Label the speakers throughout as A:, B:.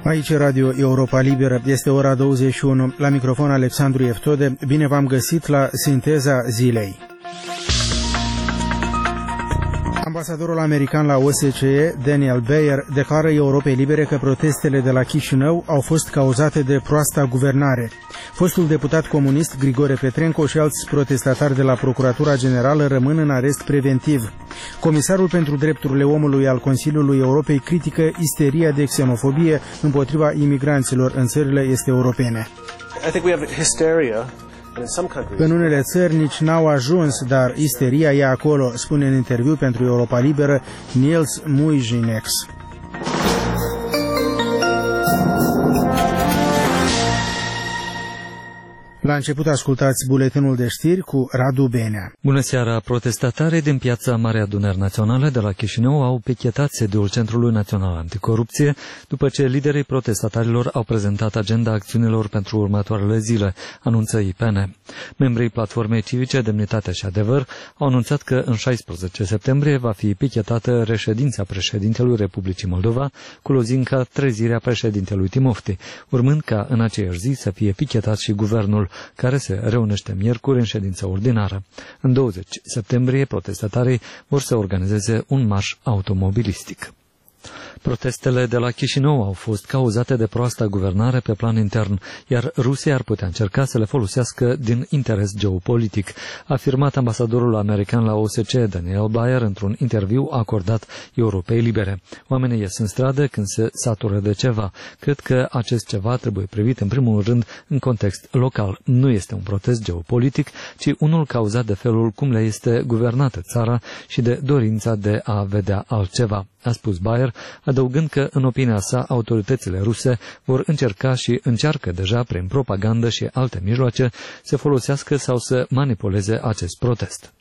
A: Aici Radio Europa Liberă, este ora 21, la microfon Alexandru Eftode, bine v-am găsit la Sinteza Zilei. Ambasadorul american la OSCE, Daniel Bayer, declară Europei Libere că protestele de la Chișinău au fost cauzate de proasta guvernare. Fostul deputat comunist Grigore Petrenco și alți protestatari de la Procuratura Generală rămân în arest preventiv. Comisarul pentru drepturile omului al Consiliului Europei critică isteria de xenofobie împotriva imigranților în țările este europene. În unele țări nici n-au ajuns, dar isteria e acolo, spune în interviu pentru Europa Liberă Niels Muižnieks. La început ascultați buletinul de știri cu Radu Benea.
B: Bună seara! Protestatarii din piața Marea Adunări Naționale de la Chișinău au pichetat sediul Centrului Național Anticorupție după ce liderii protestatarilor au prezentat agenda acțiunilor pentru următoarele zile, anunță IPN. Membrii Platformei Civice Demnitate și Adevăr au anunțat că în 16 septembrie va fi pichetată reședința președintelui Republicii Moldova cu lozinca trezirea președintelui Timofti, urmând ca în aceeași zi să fie pichetat și guvernul, care se reunește miercuri în ședință ordinară. În 20 septembrie, protestatarii vor să organizeze un marș automobilistic. Protestele de la Chișinău au fost cauzate de proasta guvernare pe plan intern, iar Rusia ar putea încerca să le folosească din interes geopolitic, a afirmat ambasadorul american la OSCE, Daniel Bayer, într-un interviu acordat Europei Libere. Oamenii ies în stradă când se satură de ceva. Cred că acest ceva trebuie privit în primul rând în context local. Nu este un protest geopolitic, ci unul cauzat de felul cum le este guvernată țara și de dorința de a vedea altceva, a spus Bayer, adăugând că, în opinia sa, autoritățile ruse vor încerca și încearcă deja prin propagandă și alte mijloace să folosească sau să manipuleze acest protest.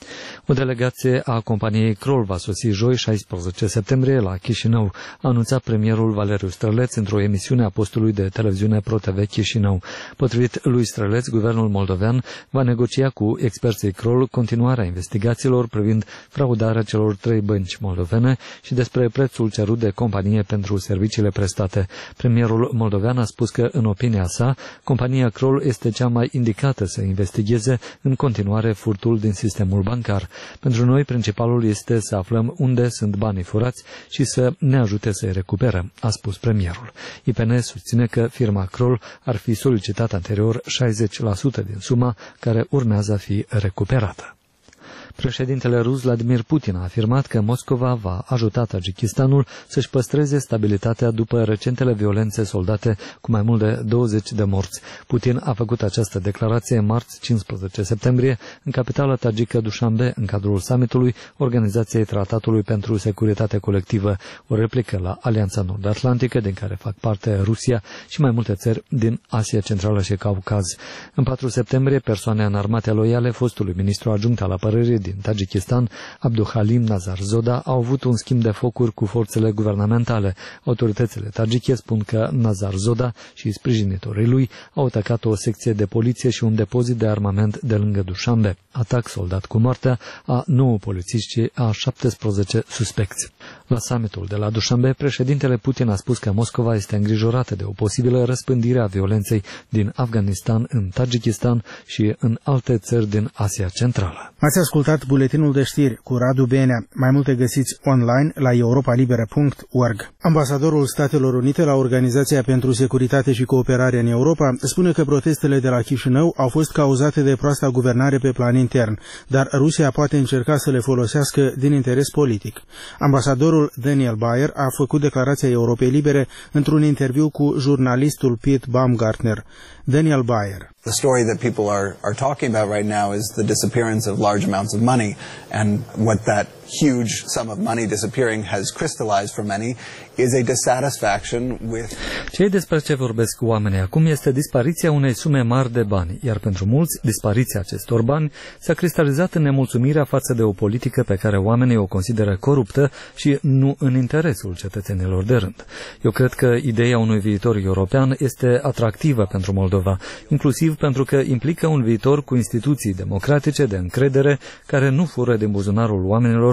B: O delegație a companiei Kroll va sosi joi 16 septembrie la Chișinău, a anunțat premierul Valeriu Străleț într-o emisiune a postului de televiziune ProTV Chișinău. Potrivit lui Străleț, guvernul moldovean va negocia cu experții Kroll continuarea investigațiilor privind fraudarea celor 3 bănci moldovene și despre prețul cerut de companie pentru serviciile prestate. Premierul moldovean a spus că, în opinia sa, compania Kroll este cea mai indicată să investigheze în continuare furtul din sistemul bancar. Pentru noi, principalul este să aflăm unde sunt banii furați și să ne ajute să-i recuperăm, a spus premierul. IPN susține că firma Kroll ar fi solicitat anterior 60% din suma care urmează a fi recuperată. Președintele rus Vladimir Putin a afirmat că Moscova va ajuta Tajikistanul să-și păstreze stabilitatea după recentele violențe soldate cu mai mult de 20 de morți. Putin a făcut această declarație marți 15 septembrie în capitala tajică Dushanbe, în cadrul summitului Organizației Tratatului pentru Securitate Colectivă, o replică la Alianța Nord-Atlantică, din care fac parte Rusia și mai multe țări din Asia Centrală și Caucaz. În 4 septembrie, persoane înarmate loiale fostului ministru adjunct al apărării din Tajikistan, Abduhalim Nazarzoda, au avut un schimb de focuri cu forțele guvernamentale. Autoritățile tajike spun că Nazarzoda și sprijinitorii lui au atacat o secție de poliție și un depozit de armament de lângă Dushanbe. Atac soldat cu moartea a 9 polițiști și a 17 suspecți. La summitul de la Dushanbe, președintele Putin a spus că Moscova este îngrijorată de o posibilă răspândire a violenței din Afganistan în Tajikistan și în alte țări din Asia Centrală.
A: Ați ascultat buletinul de știri cu Radu Benea. Mai multe găsiți online la europalibera.org. Ambasadorul Statelor Unite la Organizația pentru Securitate și Cooperare în Europa spune că protestele de la Chișinău au fost cauzate de proasta guvernare pe plan intern, dar Rusia poate încerca să le folosească din interes politic. Ambasadorul Daniel Bayer a făcut declarația Europei Libere într-un interviu cu jurnalistul Pete Baumgartner. Daniel Bayer.
C: The story that people are talking about right now is the disappearance of large amounts of money, and what that huge sum of money disappearing has crystallized for many is a dissatisfaction with...
B: Cei despre ce vorbesc oamenii acum este dispariția unei sume mari de bani, iar pentru mulți, dispariția acestor bani s-a cristalizat în nemulțumirea față de o politică pe care oamenii o consideră coruptă și nu în interesul cetățenilor de rând. Eu cred că ideea unui viitor european este atractivă pentru Moldova, inclusiv pentru că implică un viitor cu instituții democratice de încredere care nu fură din buzunarul oamenilor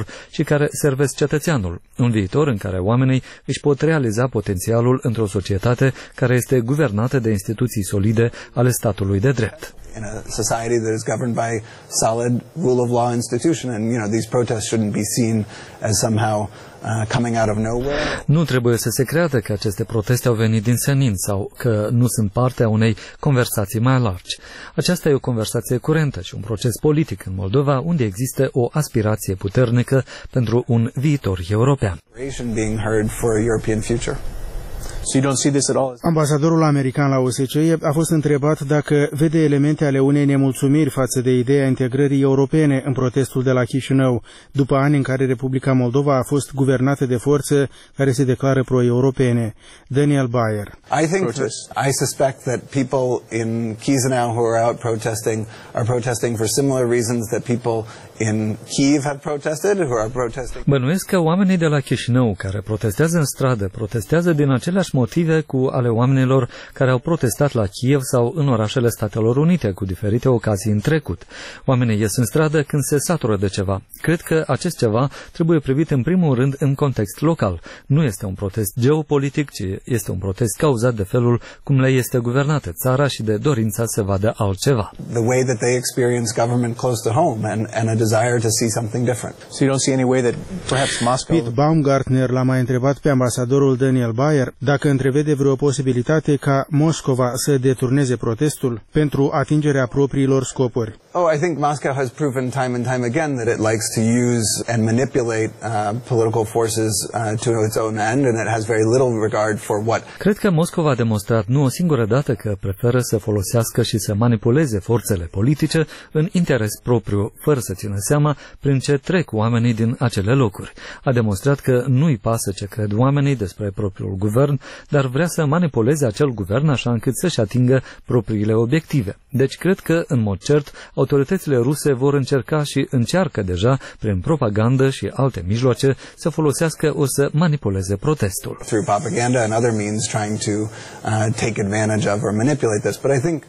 B: și care servesc cetățeanul, un viitor în care oamenii își pot realiza potențialul într-o societate care este guvernată de instituții solide ale statului de drept.
C: In a society that is governed by solid rule of law institution, and these protests shouldn't be seen as somehow coming out of nowhere.
B: Nu trebuie să se creadă că aceste proteste au venit din senin sau că nu sunt parte a unei conversații mai largi. Aceasta e o conversație curentă și un proces politic în Moldova unde există o aspirație puternică pentru un viitor european.
C: Being heard for a European future.
A: Ambasadorul american la OSCE a fost întrebat dacă vede elemente ale unei nemulțumiri față de ideea integrării europene în protestul de la Chișinău, după ani în care Republica Moldova a fost guvernată de forțe care se declară pro-europene. Daniel Bayer.
C: I suspect that people in Chisinau who are out protesting are protesting for similar reasons that people in Kyiv have protested, who are protesting.
B: Bănuiesc că oamenii de la Chișinău care protestează în stradă protestează din aceleași motive cu ale oamenilor care au protestat la Kiev sau în orașele Statelor Unite cu diferite ocazii în trecut. Oamenii ies în stradă când se satură de ceva. Cred că acest ceva trebuie privit în primul rând în context local. Nu este un protest geopolitic, ci este un protest cauzat de felul cum le este guvernată țara și de dorința să vadă altceva.
C: The way that they experience government close to home and a desire to see something different.
D: So you don't see any way that perhaps Moscow...
A: Pete Baumgartner l-a mai întrebat pe ambasadorul Daniel Bayer dacă întrevede vreo posibilitate ca Moscova să deturneze protestul pentru atingerea propriilor scopuri.
C: I think Moscow has proven time and time again that it likes to use and manipulate political forces to its own end, and it has very little regard for what.
B: Cred că Moscova a demonstrat nu o singură dată că preferă să folosească și să manipuleze forțele politice în interes propriu, fără să țină seama prin ce trec oamenii din acele locuri. A demonstrat că nu-i pasă ce cred oamenii despre propriul guvern, dar vrea să manipuleze acel guvern așa încât să-și atingă propriile obiective. Deci cred că, în mod cert, autoritățile ruse vor încerca și încearcă deja, prin propagandă și alte mijloace, să folosească o să manipuleze protestul.
C: Through propaganda and other means trying to take advantage of or manipulate this. But I think,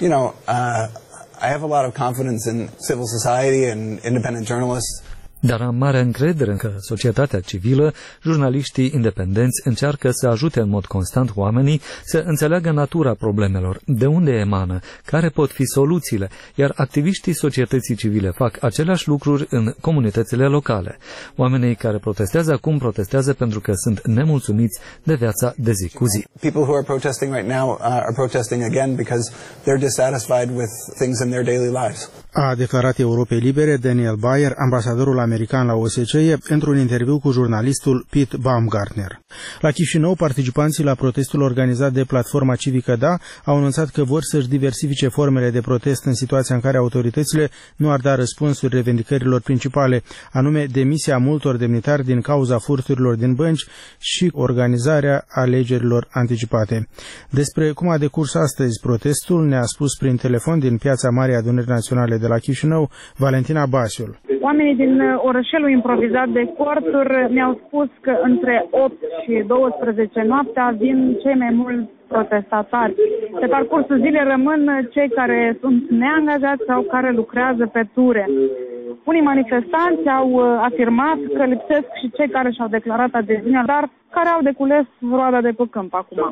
C: I have a lot of confidence in civil society and independent journalists.
B: Dar am mare încredere că societatea civilă, jurnaliștii independenți încearcă să ajute în mod constant oamenii să înțeleagă natura problemelor, de unde emană, care pot fi soluțiile, iar activiștii societății civile fac aceleași lucruri în comunitățile locale. Oamenii care protestează acum protestează pentru că sunt nemulțumiți de viața de zi cu zi.
C: People who are protesting right now are protesting again because they're dissatisfied with things in their daily lives.
A: A declarat Europei Libere Daniel Bayer, ambasadorul american la OSCE, într-un interviu cu jurnalistul Pete Baumgartner. La Chișinău, participanții la protestul organizat de platforma civică DA au anunțat că vor să-și diversifice formele de protest în situația în care autoritățile nu ar da răspunsuri revendicărilor principale, anume demisia multor demnitari din cauza furturilor din bănci și organizarea alegerilor anticipate. Despre cum a decurs astăzi protestul ne-a spus prin telefon din Piața Marii Adunări Naționale de la Chișinău, Valentina Basiul.
E: Oamenii din orășelul improvizat de corturi mi-au spus că între 8 și 12 noaptea vin cei mai mulți protestatari. Pe parcursul zilei rămân cei care sunt neangajați sau care lucrează pe ture. Unii manifestanți au afirmat că lipsesc și cei care și-au declarat adeziunea, dar care au decules roada de pe câmp acum.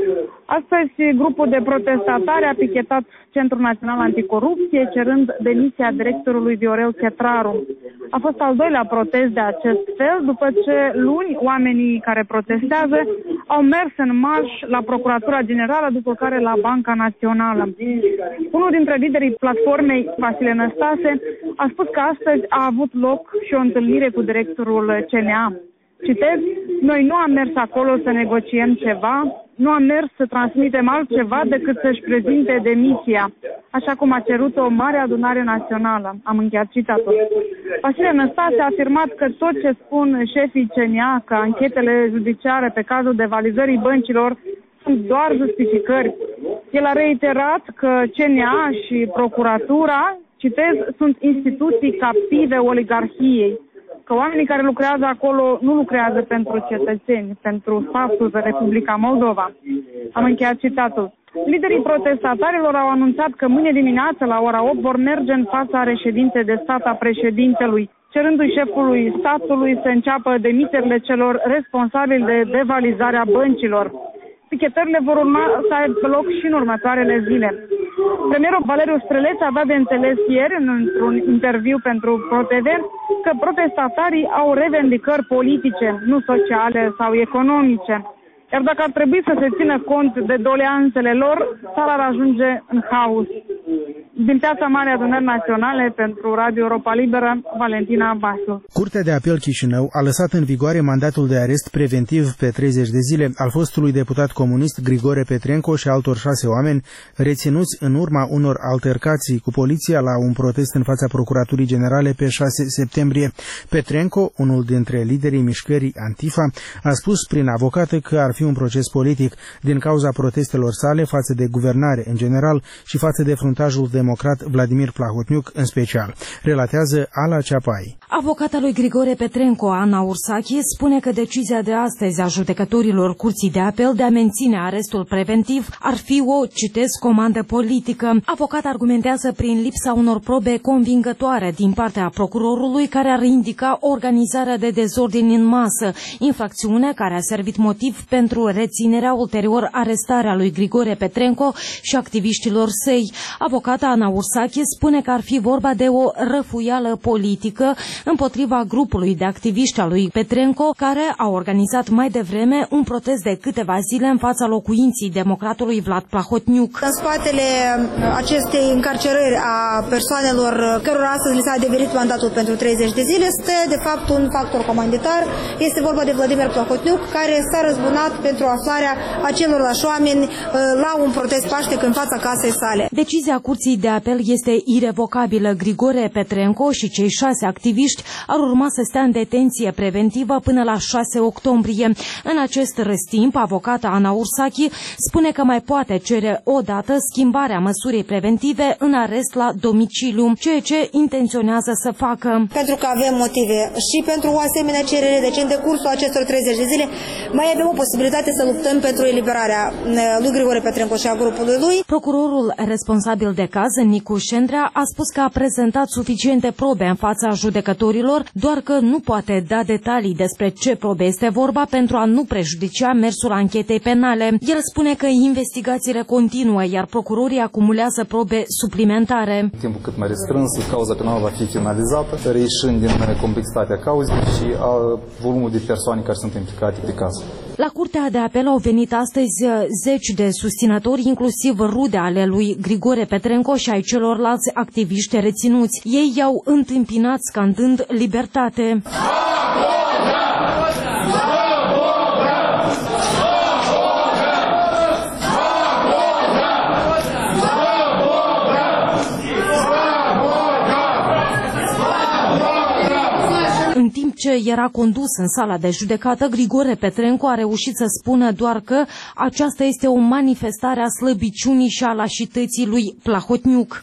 E: Astăzi, grupul de protestatari a pichetat Centrul Național Anticorupție, cerând demisia directorului Viorel Chetraru. A fost al doilea protest de acest fel, după ce luni oamenii care protestează au mers în marș la Procuratura Generală, după care la Banca Națională. Unul dintre liderii platformei, Vasile Năstase, a spus că astăzi a avut loc și o întâlnire cu directorul CNA. Citez, noi nu am mers acolo să negociem ceva, nu am mers să transmitem altceva decât să-și prezinte demisia, așa cum a cerut o mare adunare națională. Am încheiat citatul. Vasile Năstase a afirmat că tot ce spun șefii CNA, că anchetele judiciare pe cazul devalizării băncilor sunt doar justificări. El a reiterat că CNA și procuratura, citez, sunt instituții captive oligarhiei, că oamenii care lucrează acolo nu lucrează pentru cetățeni, pentru statul de Republica Moldova. Am încheiat citatul. Liderii protestatarilor au anunțat că mâine dimineață la ora 8 vor merge în fața reședinței de stat a președintelui. cerându-i șefului statului să înceapă demiterile celor responsabili de devalizarea băncilor. Pichetările vor urma să aibă loc și în următoarele zile. Premierul Valeriu Străleț a dat de înțeles ieri, într-un interviu pentru ProTV, că protestatarii au revendicări politice, nu sociale sau economice. Iar dacă ar trebui să se țină cont de doleanțele lor, țara ar ajunge în haos. Din Piața Mare Adunări Naționale, pentru Radio Europa Liberă, Valentina Basu.
A: Curtea de apel Chișinău a lăsat în vigoare mandatul de arest preventiv pe 30 de zile al fostului deputat comunist Grigore Petrenco și altor 6 oameni reținuți în urma unor altercații cu poliția la un protest în fața Procuraturii Generale pe 6 septembrie. Petrenco, unul dintre liderii mișcării Antifa, a spus prin avocată că ar fi un proces politic din cauza protestelor sale față de guvernare în general și față de fruntajul democrat Vladimir Plahotniuc în special. Relatează Ala Ceapai.
F: Avocata lui Grigore Petrenco, Ana Ursache, spune că decizia de astăzi a judecătorilor Curții de Apel de a menține arestul preventiv ar fi o, citez, comandă politică. Avocata argumentează prin lipsa unor probe convingătoare din partea procurorului care ar indica organizarea de dezordini în masă, infracțiune care a servit motiv pentru reținerea ulterior arestarea lui Grigore Petrenco și activiștilor săi. Avocata Ana Ursache spune că ar fi vorba de o răfuială politică împotriva grupului de activiști al lui Petrenco, care a organizat mai devreme un protest de câteva zile în fața locuinții democratului Vlad Plahotniuc.
G: În spatele acestei încarcerări a persoanelor cărora astăzi li s-a adeverit mandatul pentru 30 de zile stă de fapt un factor comanditar. Este vorba de Vladimir Plahotniuc, care s-a răzbunat pentru aflarea acelorlași oameni la un protest paștec în fața casei sale.
F: Decizia Curții de Apel este irevocabilă. Grigore Petrenco și cei 6 activiști ar urma să stea în detenție preventivă până la 6 octombrie. În acest răstimp, avocata Ana Ursache spune că mai poate cere odată schimbarea măsurii preventive în arest la domiciliu, ceea ce intenționează să facă.
G: Pentru că avem motive și pentru o asemenea cerere, deci în decursul acestor 30 de zile mai avem o posibilitate să luptăm pentru eliberarea lui Grigore Petrenco și a grupului lui.
F: Procurorul responsabil de caz, Nicu Șendrea, a spus că a prezentat suficiente probe în fața judecătorilor, doar că nu poate da detalii despre ce probe este vorba pentru a nu prejudicia mersul anchetei penale. El spune că investigațiile continuă, iar procurorii acumulează probe suplimentare.
H: În timpul cât mai restrâns, cauza penală va fi finalizată, reieșind din complexitatea cauzei și a volumul de persoane care sunt implicate pe caz.
F: La Curtea de Apel au venit astăzi 10 de susținători, inclusiv rude ale lui Grigore Petrenco și ai celorlalți activiști reținuți. Ei i-au întâmpinat scandând libertate. În timp ce era condus în sala de judecată, Grigore Petrenco a reușit să spună doar că aceasta este o manifestare a slăbiciunii și a lașității lui Plahotniuc.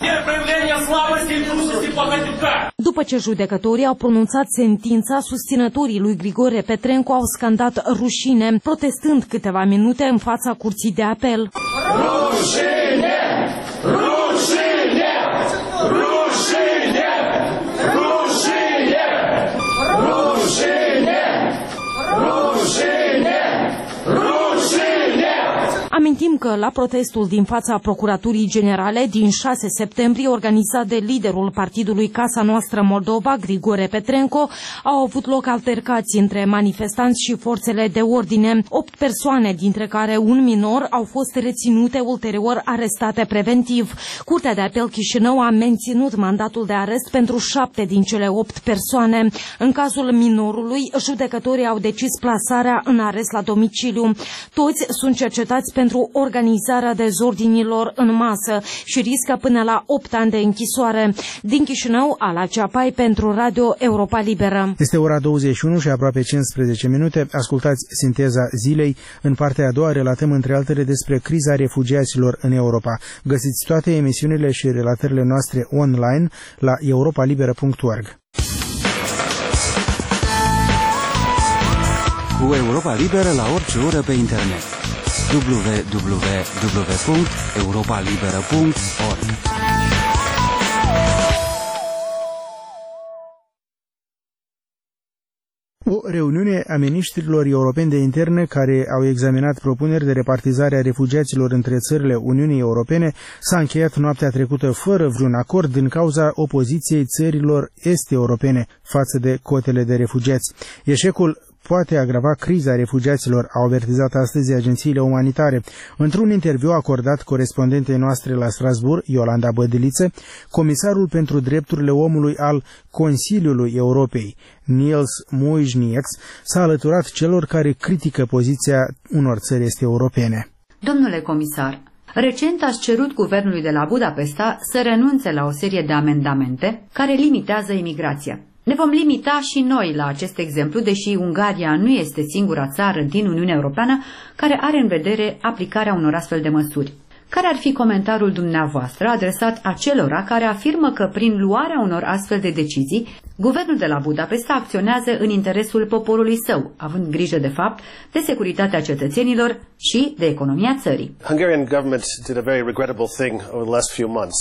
F: După ce judecătorii au pronunțat sentința, susținătorii lui Grigore Petrenco au scandat rușine, protestând câteva minute în fața Curții de Apel.
I: Rușine! Rușine! Rușine! Rușine! Rușine! Rușine! Rușine!
F: Amintim că la protestul din fața Procuraturii Generale din 6 septembrie, organizat de liderul partidului Casa Noastră Moldova, Grigore Petrenco, au avut loc altercații între manifestanți și forțele de ordine. 8 persoane, dintre care un minor, au fost reținute, ulterior arestate preventiv. Curtea de Apel Chișinău a menținut mandatul de arest pentru 7 din cele 8 persoane. În cazul minorului, judecătorii au decis plasarea în arest la domiciliu. Toți sunt cercetați pentru organizarea dezordinilor în masă și riscă până la 8 ani de închisoare. Din Chișinău, Ala Ceapai pentru Radio Europa Liberă.
A: Este ora 21 și aproape 15 minute. Ascultați sinteza zilei. În partea a doua relatăm între altele despre criza refugiaților în Europa. Găsiți toate emisiunile și relatările noastre online la europalibera.org.
J: Cu Europa Liberă la orice oră pe internet. www.europalibera.org
A: O reuniune a miniștrilor europeni de interne care au examinat propuneri de repartizare a refugiaților între țările Uniunii Europene s-a încheiat noaptea trecută fără vreun acord din cauza opoziției țărilor est-europene față de cotele de refugiați. Eșecul poate agrava criza refugiaților, au avertizat astăzi agențiile umanitare. Într-un interviu acordat corespondentei noastre la Strasbourg, Iolanda Bădiliță, comisarul pentru drepturile omului al Consiliului Europei, Niels Muižnieks, s-a alăturat celor care critică poziția unor țări est-europene.
K: Domnule comisar, recent ați cerut guvernului de la Budapesta să renunțe la o serie de amendamente care limitează imigrația. Ne vom limita și noi la acest exemplu, deși Ungaria nu este singura țară din Uniunea Europeană care are în vedere aplicarea unor astfel de măsuri. Care ar fi comentariul dumneavoastră adresat acelora care afirmă că prin luarea unor astfel de decizii, guvernul de la Budapesta acționează în interesul poporului său, având grijă de fapt de securitatea cetățenilor și de economia țării?
L: Hungarian government did a very regrettable thing over the last few months.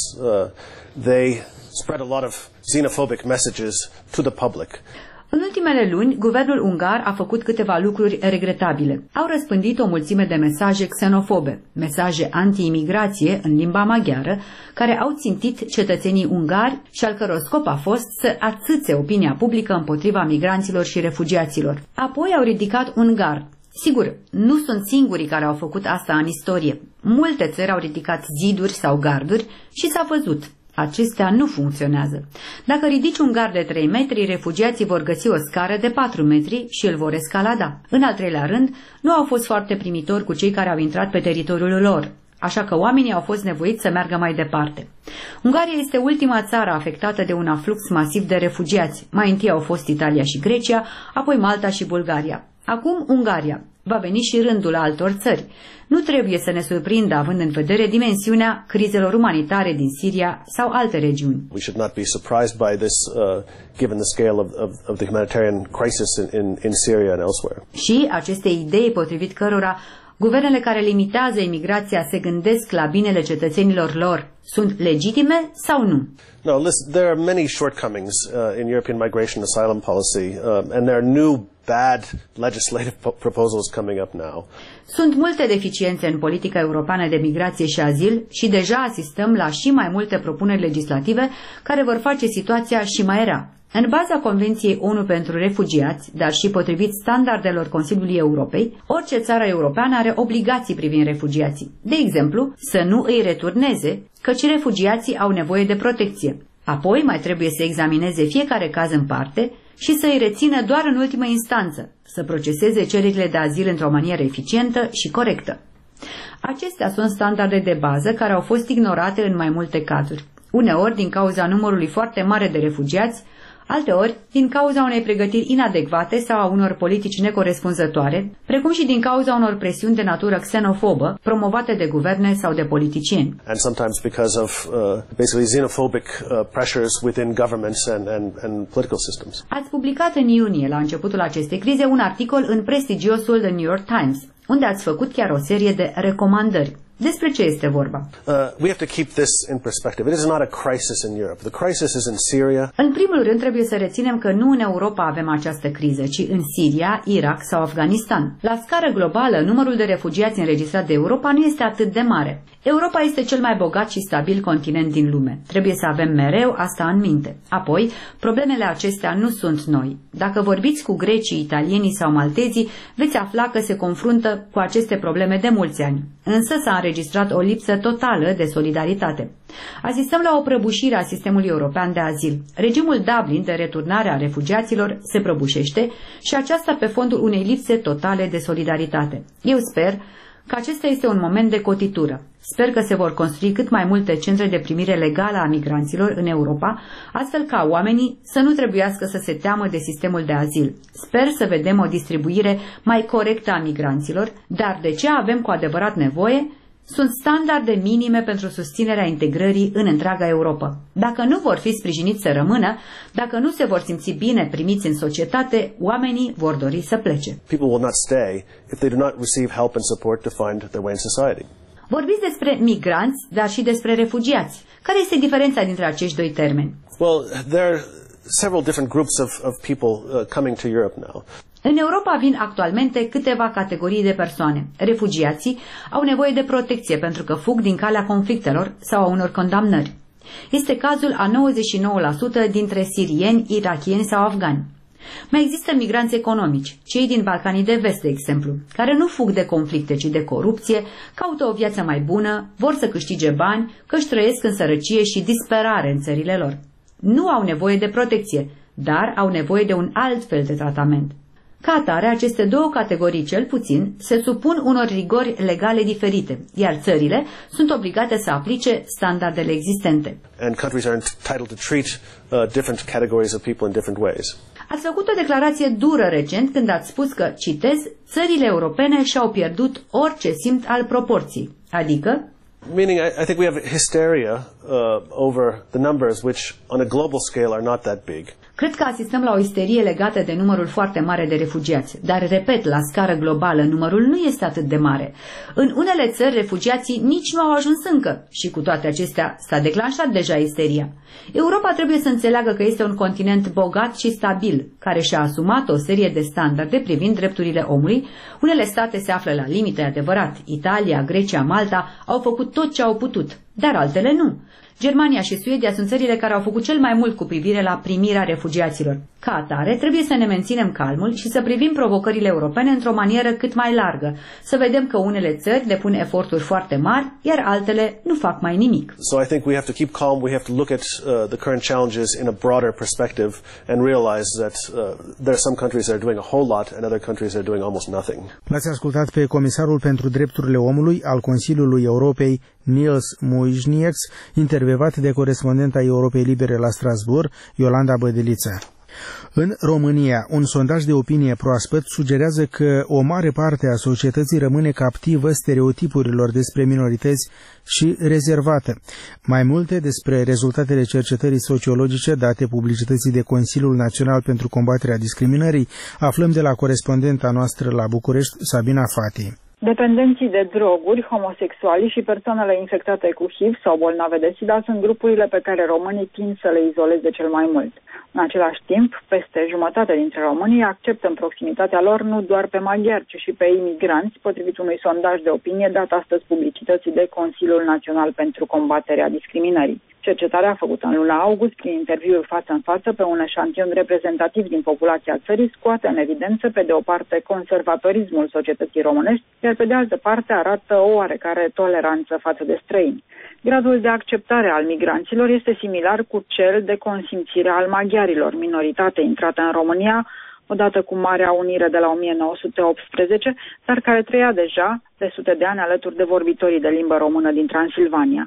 L: They spread a lot of xenophobic messages to the public.
K: În ultimele luni, guvernul ungar a făcut câteva lucruri regretabile. Au răspândit o mulțime de mesaje xenofobe, mesaje anti-imigrație în limba maghiară, care au țintit cetățenii ungari și al căror scop a fost să atâțe opinia publică împotriva migranților și refugiaților. Apoi au ridicat un gard. Sigur, nu sunt singurii care au făcut asta în istorie. Multe țări au ridicat ziduri sau garduri și s-a văzut. Acestea nu funcționează. Dacă ridici un gard de 3 metri, refugiații vor găsi o scară de 4 metri și îl vor escalada. În al treilea rând, nu au fost foarte primitori cu cei care au intrat pe teritoriul lor, așa că oamenii au fost nevoiți să meargă mai departe. Ungaria este ultima țară afectată de un aflux masiv de refugiați. Mai întâi au fost Italia și Grecia, apoi Malta și Bulgaria. Acum Ungaria. Va veni și rândul altor țări. Nu trebuie să ne surprindă având în vedere dimensiunea crizelor umanitare din Siria sau alte regiuni.
L: We should not be surprised by this, given the scale of the humanitarian crisis in Syria and elsewhere. Și
K: aceste idei potrivit cărora guvernele care limitează imigrația se gândesc la binele cetățenilor lor sunt legitime sau nu?
L: No, listen, there are many shortcomings in European migration asylum policy, and there are new bad legislative proposals coming up now.
K: Sunt multe deficiențe în politica europeană de migrație și azil și deja asistăm la și mai multe propuneri legislative care vor face situația și mai rea. În baza Convenției ONU pentru refugiați, dar și potrivit standardelor Consiliului Europei, orice țară europeană are obligații privind refugiații. De exemplu, să nu îi returneze, căci refugiații au nevoie de protecție. Apoi mai trebuie să examineze fiecare caz în parte și să îi rețină doar în ultimă instanță, să proceseze cererile de azil într-o manieră eficientă și corectă. Acestea sunt standarde de bază care au fost ignorate în mai multe cazuri, uneori din cauza numărului foarte mare de refugiați, alteori din cauza unei pregătiri inadecvate sau a unor politici necorespunzătoare, precum și din cauza unor presiuni de natură xenofobă promovate de guverne sau de politicieni.
L: And sometimes because of basically xenophobic pressures within governments and political systems.
K: Ați publicat în iunie, la începutul acestei crize, un articol în prestigiosul The New York Times, unde ați făcut chiar o serie de recomandări. Despre ce este vorba?
L: We have to keep this in perspective. It is not a crisis in Europe. The crisis is in Syria.
K: În primul rând trebuie să reținem că nu în Europa avem această criză, ci în Siria, Irak sau Afganistan. La scară globală, numărul de refugiați înregistrat de Europa nu este atât de mare. Europa este cel mai bogat și stabil continent din lume. Trebuie să avem mereu asta în minte. Apoi, problemele acestea nu sunt noi. Dacă vorbiți cu grecii, italienii sau maltezii, veți afla că se confruntă cu aceste probleme de mulți ani. Însă s-a înregistrat o lipsă totală de solidaritate. Asistăm la o prăbușire a sistemului european de azil. Regimul Dublin de returnare a refugiaților se prăbușește și aceasta pe fondul unei lipse totale de solidaritate. Eu sper că acesta este un moment de cotitură. Sper că se vor construi cât mai multe centre de primire legală a migranților în Europa, astfel ca oamenii să nu trebuiască să se teamă de sistemul de azil. Sper să vedem o distribuire mai corectă a migranților, dar de ce avem cu adevărat nevoie? Sunt standarde minime pentru susținerea integrării în întreaga Europa. Dacă nu vor fi sprijiniți să rămână, dacă nu se vor simți bine primiți în societate, oamenii vor dori să plece.
L: People will not stay if they do not receive help and support to find their way in society.
K: Vorbiți despre migranți, dar și despre refugiați. Care este diferența dintre acești doi termeni?
L: Well, several different groups of people coming to Europe now.
K: În Europa vin actualmente câteva categorii de persoane. Refugiații au nevoie de protecție pentru că fug din calea conflictelor sau a unor condamnări. Este cazul a 99% dintre sirieni, irakieni sau afgani. Mai există migranți economici, cei din Balcanii de Vest, de exemplu, care nu fug de conflicte, ci de corupție, caută o viață mai bună, vor să câștige bani, că își trăiesc în sărăcie și disperare în țările lor. Nu au nevoie de protecție, dar au nevoie de un alt fel de tratament. Ca atare, aceste două categorii, cel puțin, se supun unor rigori legale diferite, iar țările sunt obligate să aplice standardele existente.
L: And countries are entitled to treat different categories of people in different ways.
K: Ați făcut o declarație dură recent când ați spus că, citez, țările europene și-au pierdut orice simț al proporției, adică
L: Meaning, I think we have hysteria over the numbers, which on a global scale are not that big.
K: Cred că asistăm la o isterie legată de numărul foarte mare de refugiați, dar, repet, la scară globală, numărul nu este atât de mare. În unele țări, refugiații nici nu au ajuns încă și cu toate acestea s-a declanșat deja isteria. Europa trebuie să înțeleagă că este un continent bogat și stabil, care și-a asumat o serie de standarde privind drepturile omului. Unele state se află la limite, adevărat. Italia, Grecia, Malta au făcut tot ce au putut, dar altele nu. Germania și Suedia sunt țările care au făcut cel mai mult cu privire la primirea refugiaților. Ca atare, trebuie să ne menținem calmul și să privim provocările europene într-o manieră cât mai largă, să vedem că unele țări depun eforturi foarte mari, iar altele nu fac mai nimic.
L: So I think we have to keep calm, we have to look at the current challenges in a broader perspective and realize that there are some countries that are doing a whole lot and other countries that are doing almost nothing.
A: L-ați ascultat pe comisarul pentru drepturile omului al Consiliului Europei, Niels Muižnieks, intervievat de corespondenta Europei Libere la Strasbourg, Iolanda Bădeliță. În România, un sondaj de opinie proaspăt sugerează că o mare parte a societății rămâne captivă stereotipurilor despre minorități și rezervată. Mai multe despre rezultatele cercetării sociologice date publicității de Consiliul Național pentru Combaterea Discriminării aflăm de la corespondenta noastră la București, Sabina Fati.
E: Dependenții de droguri, homosexuali și persoanele infectate cu HIV sau bolnave de SIDA sunt grupurile pe care românii tind să le izoleze cel mai mult. În același timp, peste jumătate dintre românii acceptă în proximitatea lor nu doar pe maghiari, ci și pe imigranți, potrivit unui sondaj de opinie dat astăzi publicității de Consiliul Național pentru Combaterea Discriminării. Cercetarea făcută în luna august, prin interviuri față în față pe un eșantion reprezentativ din populația țării, scoate în evidență, pe de o parte, conservatorismul societății românești, iar pe de altă parte arată o oarecare toleranță față de străini. Gradul de acceptare al migranților este similar cu cel de consimțire al maghiarilor, minoritate intrată în România odată cu Marea Unire de la 1918, dar care trăia deja de sute de ani alături de vorbitorii de limbă română din Transilvania.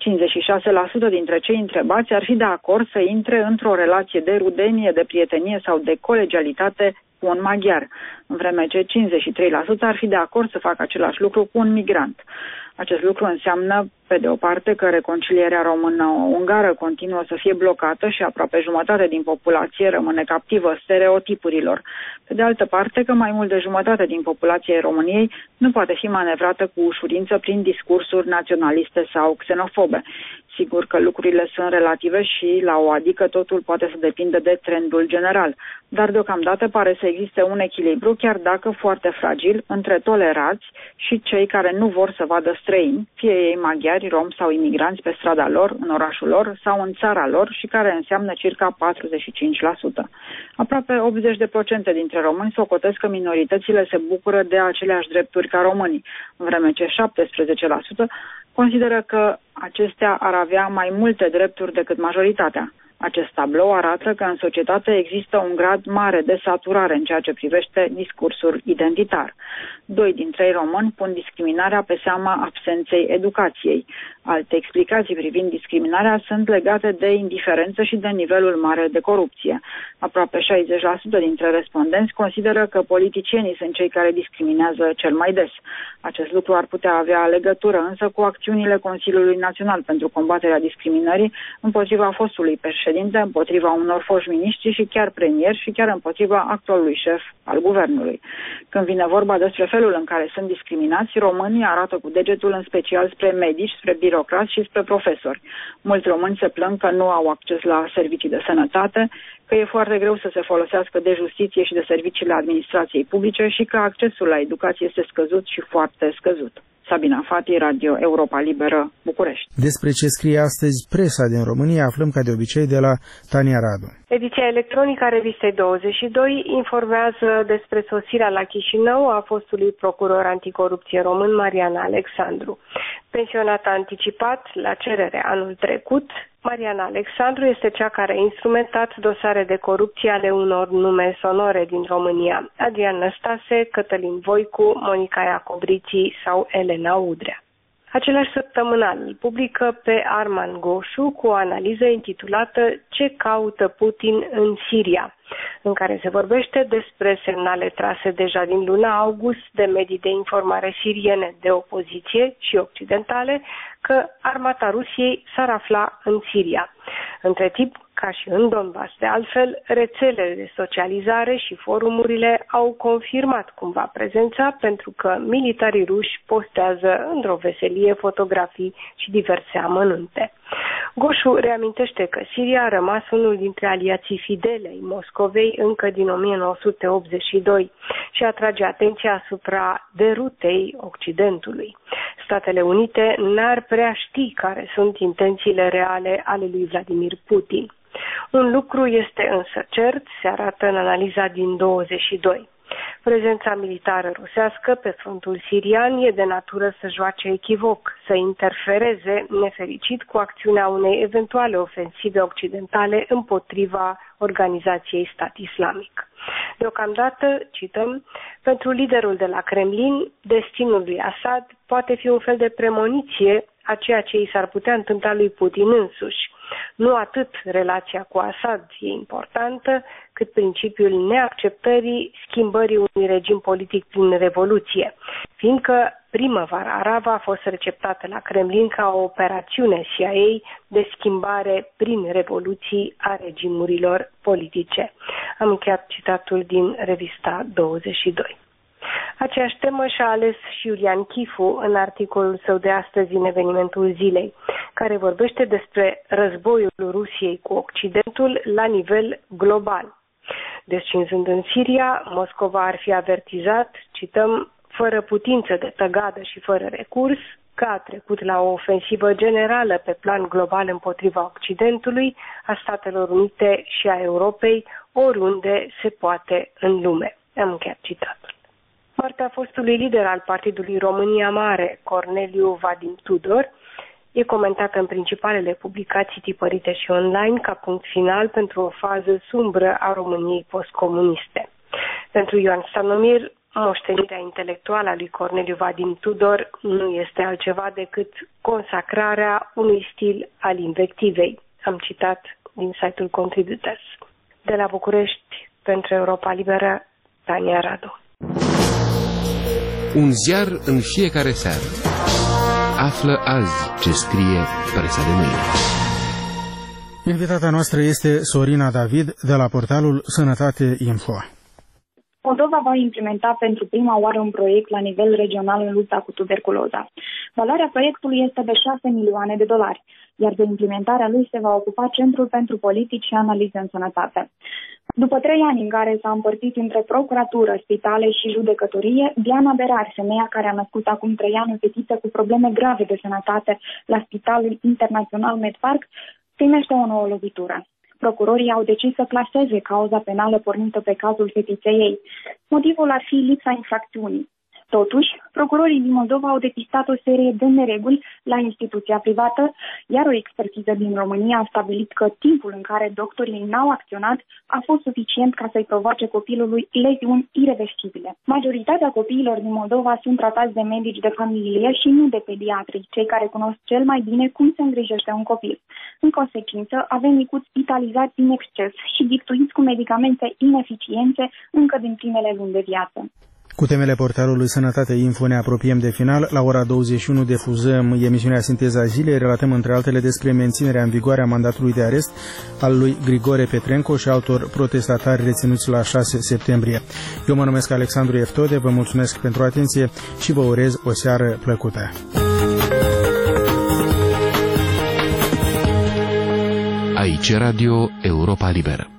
E: 56% dintre cei întrebați ar fi de acord să intre într-o relație de rudenie, de prietenie sau de colegialitate cu un maghiar, în vreme ce 53% ar fi de acord să facă același lucru cu un migrant. Acest lucru înseamnă, pe de o parte, că reconcilierea română-ungară continuă să fie blocată și aproape jumătate din populație rămâne captivă stereotipurilor. Pe de altă parte, că mai mult de jumătate din populația României nu poate fi manevrată cu ușurință prin discursuri naționaliste sau xenofobe. Sigur că lucrurile sunt relative și, la o adică, totul poate să depindă de trendul general. Dar, deocamdată, pare să existe un echilibru, chiar dacă foarte fragil, între tolerați și cei care nu vor să vadă străini, fie ei maghiari, romi sau imigranți pe strada lor, în orașul lor sau în țara lor și care înseamnă circa 45%. Aproape 80% dintre români socotesc că minoritățile se bucură de aceleași drepturi ca românii, în vreme ce 17% consideră că acestea ar avea mai multe drepturi decât majoritatea. Acest tablou arată că în societate există un grad mare de saturare în ceea ce privește discursul identitar. 2 din 3 români pun discriminarea pe seama absenței educației. Alte explicații privind discriminarea sunt legate de indiferență și de nivelul mare de corupție. Aproape 60% dintre respondenți consideră că politicienii sunt cei care discriminează cel mai des. Acest lucru ar putea avea legătură însă cu acțiunile Consiliului Național pentru Combaterea Discriminării împotriva fostului președinte
M: ședințe împotriva unor foști miniștri și chiar premier și chiar împotriva actualului șef al guvernului. Când vine vorba despre felul în care sunt discriminați, românii arată cu degetul în special spre medici, spre birocrați și spre profesori. Mulți români se plâng că nu au acces la servicii de sănătate, că e foarte greu să se folosească de justiție și de serviciile administrației publice și că accesul la educație este scăzut și foarte scăzut. Sabina Fati, Radio Europa Liberă, București.
A: Despre ce scrie astăzi presa din România aflăm ca de obicei de la Tania Radu.
N: Ediția electronică a revistei 22 informează despre sosirea la Chișinău a fostului procuror anticorupție român Marian Alexandru. Pensionat anticipat la cerere anul trecut, Mariana Alexandru este cea care a instrumentat dosare de corupție ale unor nume sonore din România: Adrian Năstase, Cătălin Voicu, Monica Iacobriții sau Elena Udrea. Același săptămânal îl publică pe Arman Goșu cu o analiză intitulată Ce caută Putin în Siria, în care se vorbește despre semnale trase deja din luna august de medii de informare siriene de opoziție și occidentale că armata Rusiei s-ar afla în Siria. Între timp, ca și în Donbass, de altfel, rețelele de socializare și forumurile au confirmat cumva prezența, pentru că militarii ruși postează într-o veselie fotografii și diverse amănunte. Goșu reamintește că Siria a rămas unul dintre aliații fidele ai Moscovei încă din 1982 și atrage atenția asupra derutei Occidentului. Statele Unite n-ar prea ști care sunt intențiile reale ale lui Vladimir Putin. Un lucru este însă cert, se arată în analiza din 22. Prezența militară rusească pe frontul sirian e de natură să joace echivoc, să interfereze nefericit cu acțiunea unei eventuale ofensive occidentale împotriva organizației Stat Islamic. Deocamdată, cităm, pentru liderul de la Kremlin, destinul lui Assad poate fi un fel de premoniție a ceea ce i s-ar putea întâmpla lui Putin însuși. Nu atât relația cu Assad e importantă, cât principiul neacceptării schimbării unui regim politic prin revoluție, fiindcă primăvara arabă a fost receptată la Kremlin ca o operațiune CIA de schimbare prin revoluții a regimurilor politice. Am încheiat citatul din revista 22. Aceeași temă și-a ales și Iulian Chifu în articolul său de astăzi în Evenimentul Zilei, care vorbește despre războiul Rusiei cu Occidentul la nivel global. Descinzând în Siria, Moscova ar fi avertizat, cităm, fără putință de tăgadă și fără recurs, că a trecut la o ofensivă generală pe plan global împotriva Occidentului, a Statelor Unite și a Europei, oriunde se poate în lume. Am încheiat citatul. Moartea fostului lider al Partidului România Mare, Corneliu Vadim Tudor, e comentată în principalele publicații tipărite și online ca punct final pentru o fază sumbră a României postcomuniste. Pentru Ioan Stanomir, moștenirea intelectuală a lui Corneliu Vadim Tudor nu este altceva decât consacrarea unui stil al invectivei. Am citat din site-ul Contributors. De la București, pentru Europa Liberă, Tania Radu.
O: Un ziar în fiecare seară. Află azi ce scrie presa de mâine.
A: Invitata noastră este Sorina David de la portalul Sănătate Info.
P: Moldova va implementa pentru prima oară un proiect la nivel regional în lupta cu tuberculoza. Valoarea proiectului este de 6 milioane de dolari, iar de implementarea lui se va ocupa Centrul pentru Politici și Analize în Sănătate. După 3 ani în care s-a împărțit între procuratură, spitale și judecătorie, Diana Berar, femeia care a născut acum 3 ani o fetiță cu probleme grave de sănătate la Spitalul Internațional MedPark, primește o nouă lovitură. Procurorii au decis să claseze cauza penală pornită pe cazul fetiței ei. Motivul ar fi lipsa infracțiunii. Totuși, procurorii din Moldova au depistat o serie de nereguli la instituția privată, iar o expertiză din România a stabilit că timpul în care doctorii n-au acționat a fost suficient ca să-i provoace copilului leziuni ireversibile. Majoritatea copiilor din Moldova sunt tratați de medici de familie și nu de pediatri, cei care cunosc cel mai bine cum se îngrijește un copil. În consecință, avem micuți spitalizați în exces și giptuiți cu medicamente ineficiente încă din primele luni de viață.
A: Cu temele portalului Sănătate Info ne apropiem de final. La ora 21 difuzăm emisiunea Sinteza Zilei. Relatăm între altele despre menținerea în vigoare a mandatului de arest al lui Grigore Petrenco și altor protestatari reținuți la 6 septembrie. Eu mă numesc Alexandru Eftode, vă mulțumesc pentru atenție și vă urez o seară plăcută.
O: Aici Radio Europa Liberă.